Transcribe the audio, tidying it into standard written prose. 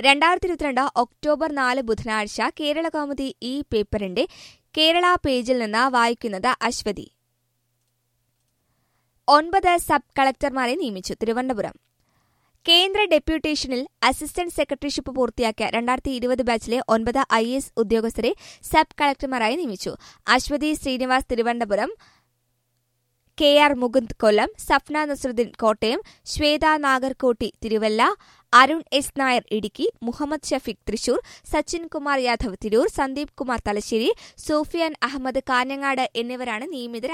2022 October 4 ബുധനാഴ്ച കേരളകൗമുദി ഈ പേപ്പറിന്റെ കേരള പേജിൽ നിന്ന് വായിക്കുന്നത് അശ്വതി. 9 സബ് കളക്ടർമാരെ നിയമിച്ചു. തിരുവനന്തപുരം. കേന്ദ്ര ഡെപ്യൂട്ടേഷനിൽ അസിസ്റ്റന്റ് സെക്രട്ടറിഷിപ്പ് പൂർത്തിയാക്കിയ 2020 ബാച്ചിലെ 9 IAS ഉദ്യോഗസ്ഥരെ സബ് കളക്ടർമാരായി നിയമിച്ചു. അശ്വതി ശ്രീനിവാസ് തിരുവനന്തപുരം, KR മുകുന്ദ് കൊല്ലം, സഫ്ന നസറുദ്ദീൻ കോട്ടയം, ശ്വേത നാഗർകോട്ടി തിരുവല്ല, അരുൺ എസ് നായർ ഇടുക്കി, മുഹമ്മദ് ഷഫീഖ് തൃശൂർ, സച്ചിൻ കുമാർ യാദവ് തിരൂർ, സന്ദീപ് കുമാർ തലശ്ശേരി, സോഫിയാൻ അഹമ്മദ് കാഞ്ഞങ്ങാട് എന്നിവരാണ് നിയമിതരായത്.